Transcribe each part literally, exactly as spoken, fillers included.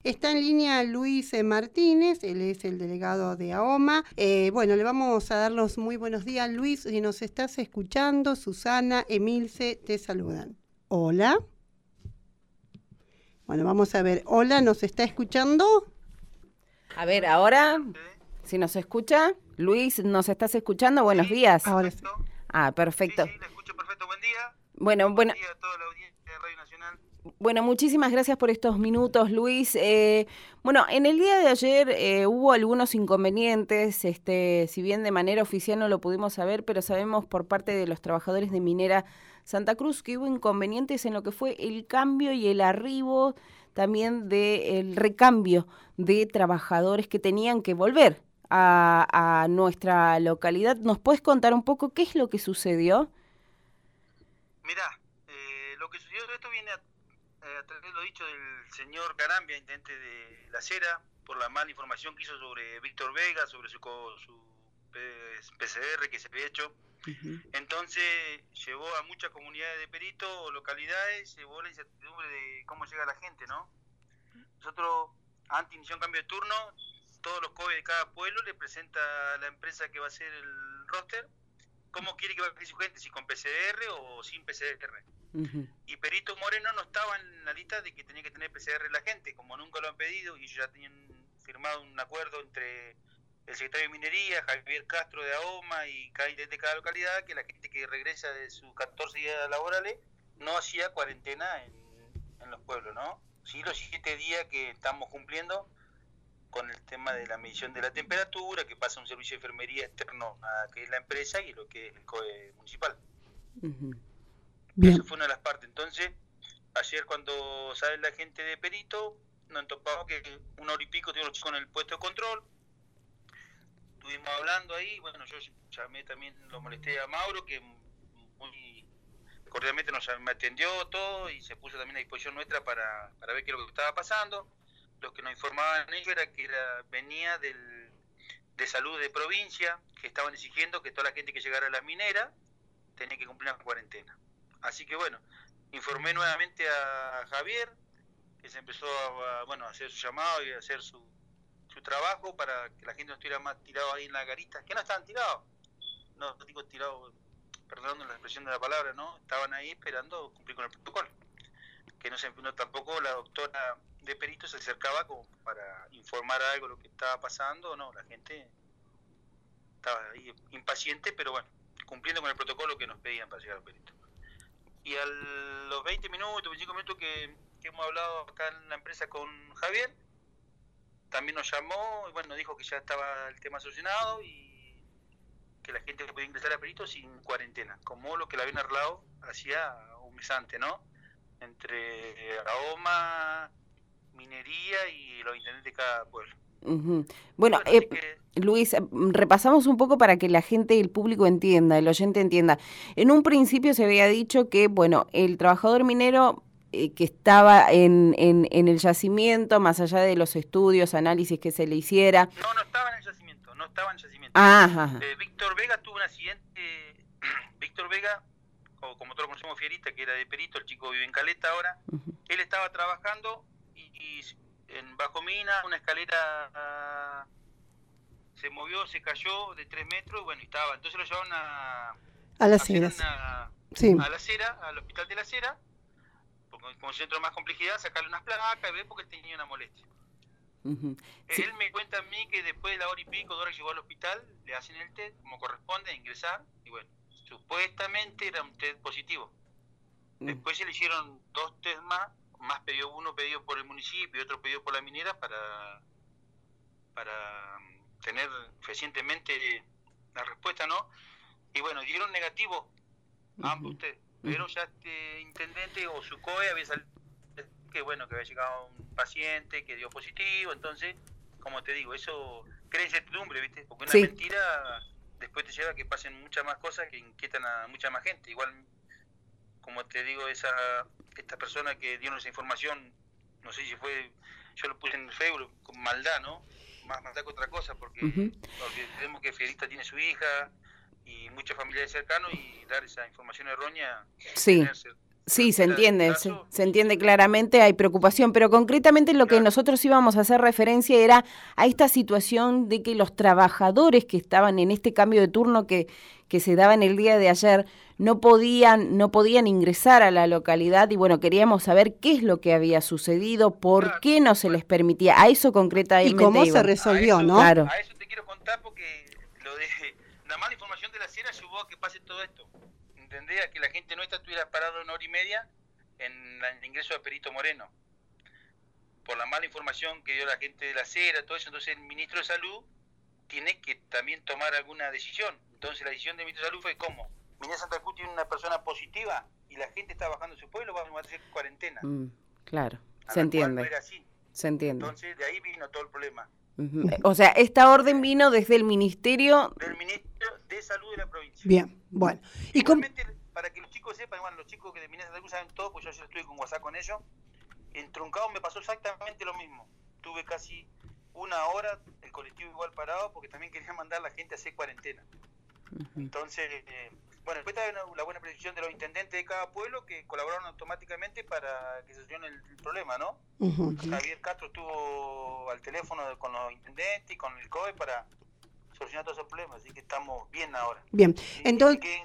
Está en línea Luis Martínez, él es el delegado de AOMA. Eh, bueno, le vamos a dar los muy buenos días, Luis, si nos estás escuchando. Susana, Emilce, te saludan. Hola. Bueno, vamos a ver. Hola, ¿nos está escuchando? A ver, ahora, si nos escucha. Luis, ¿nos estás escuchando? Buenos sí, días. Ahora sí. Ah, perfecto. Sí, sí, la escucho perfecto. Buen día. Bueno, Buen bueno. día a toda la audiencia de Radio Nacional. Bueno, muchísimas gracias por estos minutos, Luis. Eh, bueno, en el día de ayer eh, hubo algunos inconvenientes, este, si bien de manera oficial no lo pudimos saber, pero sabemos por parte de los trabajadores de Minera Santa Cruz que hubo inconvenientes en lo que fue el cambio y el arribo, también del recambio de trabajadores que tenían que volver a, a nuestra localidad. ¿Nos puedes contar un poco qué es lo que sucedió? Mirá, eh, lo que sucedió, esto viene a a través de lo dicho del señor Carambia, intendente de La Cera, por la mala información que hizo sobre Víctor Vega, sobre su, su P C R que se había hecho. Uh-huh. Entonces llevó a muchas comunidades de peritos o localidades, llevó la incertidumbre de cómo llega la gente, ¿no? Nosotros, antes de iniciar un cambio de turno, todos los C O E de cada pueblo le presenta a la empresa que va a hacer el roster cómo quiere que vaya su gente, si con P C R o sin P C R. Uh-huh. Y Perito Moreno no estaba en la lista de que tenía que tener P C R la gente, como nunca lo han pedido, y ellos ya tenían firmado un acuerdo entre el secretario de Minería, Javier Castro de AOMA y cada de cada localidad, que la gente que regresa de sus catorce días laborales no hacía cuarentena en, en los pueblos, ¿no? Sí, los siete días que estamos cumpliendo con el tema de la medición de la temperatura, que pasa un servicio de enfermería externo a que es la empresa y lo que es el C O E municipal. Uh-huh. Bien. Eso fue una de las partes. Entonces, ayer cuando sale la gente de perito, nos topamos que una hora y pico tuvimos los chicos en el puesto de control. Estuvimos hablando ahí, bueno, yo llamé también, lo molesté a Mauro, que muy cordialmente nos me atendió todo y se puso también a disposición nuestra para, para ver qué es lo que estaba pasando. Lo que nos informaban ellos era que era, venía del, de salud de provincia, que estaban exigiendo que toda la gente que llegara a las mineras tenía que cumplir una cuarentena. Así que bueno, informé nuevamente a Javier, que se empezó a, a, bueno, a hacer su llamado y a hacer su, su trabajo para que la gente no estuviera más tirado ahí en la garita, que no estaban tirados, no digo tirados, perdonando la expresión de la palabra, ¿no? Estaban ahí esperando cumplir con el protocolo. Que no se no, tampoco la doctora de perito se acercaba como para informar algo de lo que estaba pasando, no, la gente estaba ahí impaciente, pero bueno, cumpliendo con el protocolo que nos pedían para llegar al perito. Y a los veinte minutos, veinticinco minutos que, que hemos hablado acá en la empresa con Javier, también nos llamó y bueno, dijo que ya estaba el tema solucionado y que la gente podía ingresar a perito sin cuarentena, como lo que la habían arreglado hacía un mes antes, ¿no? Entre AOMA, Minería y los intendentes de cada pueblo. Uh-huh. Bueno, bueno eh, que... Luis, repasamos un poco para que la gente, el público entienda, el oyente entienda. En un principio se había dicho que, bueno, el trabajador minero eh, que estaba en, en, en el yacimiento, más allá de los estudios, análisis que se le hiciera... No, no estaba en el yacimiento, no estaba en el yacimiento. Ajá. Eh, Víctor Vega tuvo un accidente, Víctor Vega, o como todos conocemos Fierita, que era de perito, el chico vive en Caleta ahora, uh-huh. Él estaba trabajando y... y en bajo mina, una escalera uh, se movió, se cayó de tres metros, bueno, y estaba, entonces lo llevaron a a la Cera, sí. a la Cera, al hospital de la Cera, porque como centro de más complejidad, sacarle unas placas y ver porque él tenía una molestia. Uh-huh. Sí. Él me cuenta a mí que después de la hora y pico, de hora que llegó al hospital, le hacen el test, como corresponde, a ingresar, y bueno, supuestamente era un test positivo. Uh-huh. Después se le hicieron dos test más, más pedido uno pedido por el municipio y otro pedido por la minera para para tener fehacientemente la respuesta, ¿no? Y bueno, dieron negativo uh-huh. ambos ustedes, uh-huh. pero ya este intendente o su C O E había salido que bueno, que había llegado un paciente que dio positivo, entonces, como te digo, eso crea incertidumbre, ¿viste? Porque una sí. mentira después te lleva a que pasen muchas más cosas que inquietan a mucha más gente. Igual, como te digo, esa esta persona que dio esa información, no sé si fue, yo lo puse en el Facebook con maldad, ¿no? Más maldad que otra cosa, porque uh-huh. olvidemos que Fierita tiene su hija y muchos familiares cercanos y dar esa información errónea. Sí, Sí, se Era entiende, el se, caso. se entiende claramente, hay preocupación, pero concretamente lo que Claro. nosotros íbamos a hacer referencia era a esta situación de que los trabajadores que estaban en este cambio de turno que, que se daba en el día de ayer no podían, no podían ingresar a la localidad y bueno, queríamos saber qué es lo que había sucedido, por Claro. qué no se les permitía, a eso concretamente ¿Y cómo se iban. resolvió, a eso, no? Claro. A eso te quiero contar porque lo de la mala información de la sierra llevó a que pase todo esto. ¿Entendés? A que la gente nuestra estuviera parada una hora y media en la- el ingreso de Perito Moreno. Por la mala información que dio la gente de la Cera, todo eso. Entonces el ministro de Salud tiene que también tomar alguna decisión. Entonces la decisión del ministro de Salud fue ¿cómo? Minería Santa Cruz tiene una persona positiva y la gente está bajando su pueblo, vamos a hacer cuarentena. Mm, claro, A se la cual entiende, no era así. se entiende. Entonces de ahí vino todo el problema. Ujú. O sea, esta orden vino desde el ministerio. Del ministro de Salud de la provincia. Bien, bueno. ¿Y cómo? Igualmente, para que los chicos sepan, bueno, los chicos que de Minas Santa Cruz saben todo, pues yo ayer estuve con WhatsApp con ellos. En Truncado me pasó exactamente lo mismo. Tuve casi una hora, el colectivo igual parado, porque también quería mandar a la gente a hacer cuarentena. Ujú. Entonces, eh, bueno, después también la buena predicción de los intendentes de cada pueblo que colaboraron automáticamente para que se solucione el, el problema, ¿no? Ujú. Javier Castro estuvo al teléfono de- con los intendentes y con el C O E para solucionar todos esos problemas, así que estamos bien ahora. Bien, Sí, entonces, que-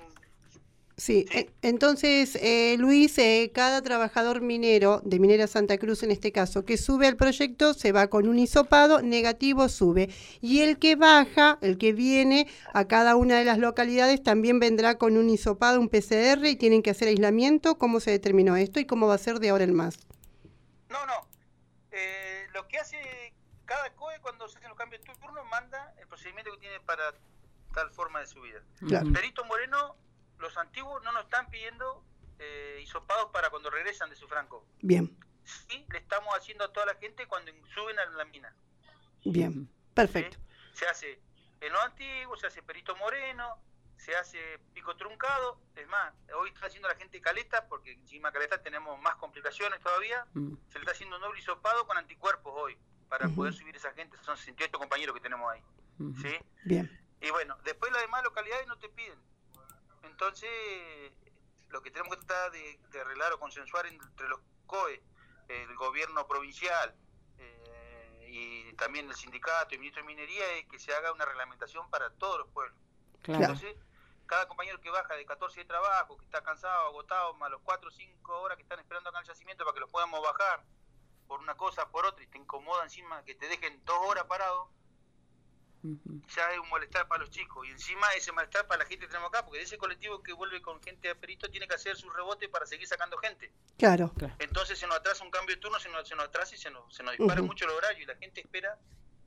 sí, Sí. en- entonces eh, Luis, eh, cada trabajador minero de Minera Santa Cruz en este caso que sube al proyecto se va con un hisopado, negativo sube. Y el que baja, el que viene a cada una de las localidades también vendrá con un hisopado, un P C R y tienen que hacer aislamiento. ¿Cómo se determinó esto y cómo va a ser de ahora en más? No, no. Eh, lo que hace cada C O E cuando se hacen los cambios de turno manda el procedimiento que tiene para tal forma de subida. Claro. Ujú. Perito Moreno, los antiguos no nos están pidiendo eh, hisopados para cuando regresan de su franco. Bien, Sí, le estamos haciendo a toda la gente cuando suben a la mina. bien, ¿Sí? perfecto. Se hace en lo antiguo, se hace Perito Moreno, se hace Pico Truncado. Es más, hoy está haciendo la gente Caleta, porque encima de Caleta tenemos más complicaciones todavía. Mm. Se le está haciendo un doble hisopado con anticuerpos hoy, para Ujú. poder subir esa gente. Son sesenta y ocho compañeros que tenemos ahí. Ujú. ¿Sí? Bien, Y bueno, después las demás localidades no te piden. Entonces, lo que tenemos que tratar de, de arreglar o consensuar entre los C O E, el gobierno provincial eh, y también el sindicato y el ministro de Minería es que se haga una reglamentación para todos los pueblos. Claro. Entonces, cada compañero que baja de catorce de trabajo, que está cansado, agotado, más los cuatro o cinco horas que están esperando acá en el yacimiento para que los podamos bajar por una cosa, por otra, y te incomoda encima que te dejen dos horas parado, Ujú. ya es un malestar para los chicos. Y encima ese malestar para la gente que tenemos acá, porque ese colectivo que vuelve con gente a Perito tiene que hacer su rebote para seguir sacando gente. claro. Entonces se nos atrasa un cambio de turno, se nos, se nos atrasa y se nos, se nos dispara Ujú. mucho el horario y la gente espera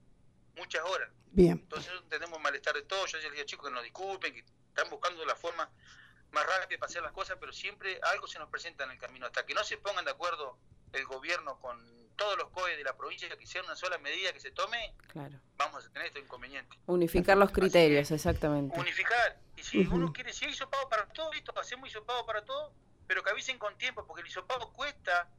muchas horas. Bien, Entonces tenemos malestar de todos. Yo les digo, chicos, que nos disculpen, que están buscando la forma más rápida para hacer las cosas, pero siempre algo se nos presenta en el camino. Hasta que no se pongan de acuerdo el gobierno con todos los C O E de la provincia, que sea una sola medida que se tome, Claro. vamos a tener estos inconvenientes. Unificar los Así que- criterios, exactamente. Unificar. Y si Ujú. uno quiere, si hay hisopado para todo, listo, hacemos hisopado para todo, pero que avisen con tiempo, porque el hisopado cuesta,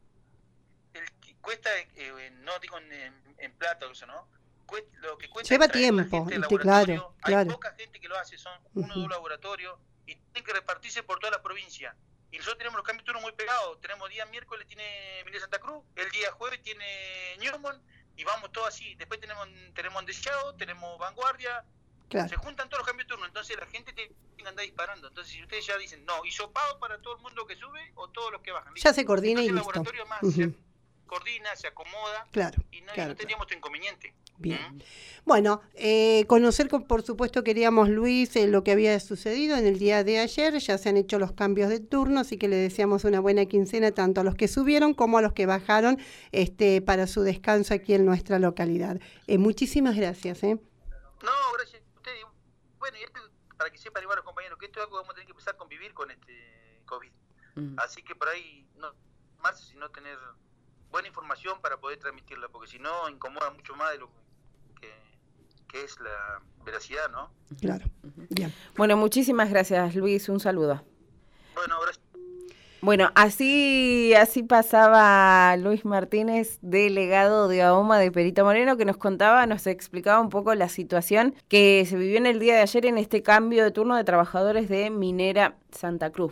el, cuesta eh, no digo en, en, en plata o eso, ¿no? Cuesta, lo que cuesta Lleva es traer la tiempo, gente del y te- claro, laboratorio. claro. Hay poca gente que lo hace, son uno o Ujú. dos laboratorios, y tienen que repartirse por toda la provincia. Y nosotros tenemos los cambios de turno muy pegados. Tenemos día miércoles tiene Minería Santa Cruz, el día jueves tiene Newman, y vamos todo así. Después tenemos tenemos Deschado, tenemos Vanguardia, claro. se juntan todos los cambios de turno, entonces la gente tiene que andar disparando. Entonces, si ustedes ya dicen, no, hisopado para todo el mundo que sube o todos los que bajan. Ya se coordina y Entonces, listo. el laboratorio más Ujú. se coordina, se acomoda Claro, y no, y claro, no tendríamos este inconveniente. bien. ¿Mm? Bueno, eh, conocer, con- por supuesto, queríamos, Luis, eh, lo que había sucedido en el día de ayer. Ya se han hecho los cambios de turno, así que le deseamos una buena quincena tanto a los que subieron como a los que bajaron este, para su descanso aquí en nuestra localidad. Eh, muchísimas gracias. ¿eh? No, gracias a ustedes. Bueno, y esto, para que sepan igual los compañeros, que esto es algo que vamos a tener que empezar a convivir con este COVID. Mm. Así que por ahí, no marzo, sino tener buena información para poder transmitirla, porque si no, incomoda mucho más de lo que, que es la veracidad, ¿no? Claro. Bien. Bueno, muchísimas gracias, Luis. Un saludo. Bueno, gracias. Bueno, así, así pasaba Luis Martínez, delegado de AOMA de Perito Moreno, que nos contaba, nos explicaba un poco la situación que se vivió en el día de ayer en este cambio de turno de trabajadores de Minera Santa Cruz.